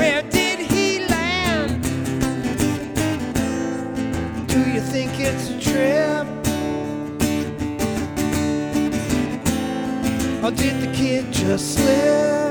Where did he land? Do you think it's a trip? Or did the kid just slip?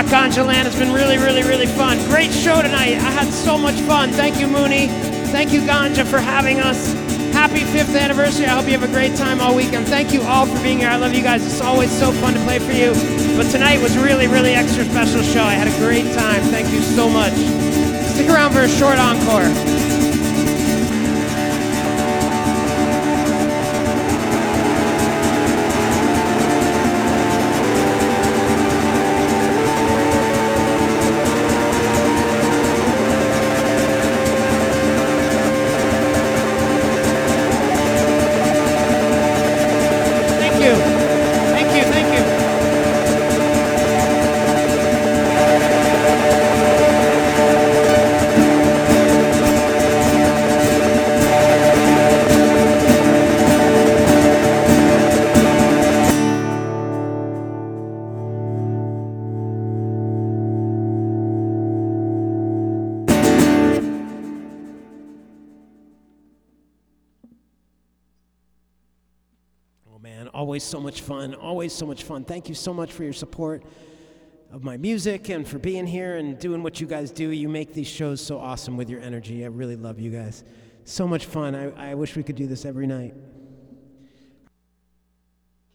rock, Ganja Land. It's been really, really, really fun. Great show tonight. I had so much fun. Thank you, Mooney. Thank you, Ganja, for having us. Happy 5th anniversary. I hope you have a great time all weekend. Thank you all for being here. I love you guys. It's always so fun to play for you. But tonight was really, really extra special show. I had a great time. Thank you so much. Stick around for a short encore. Always so much fun, always so much fun. Thank you so much for your support of my music and for being here and doing what you guys do. You make these shows so awesome with your energy. I really love you guys. So much fun. I wish we could do this every night.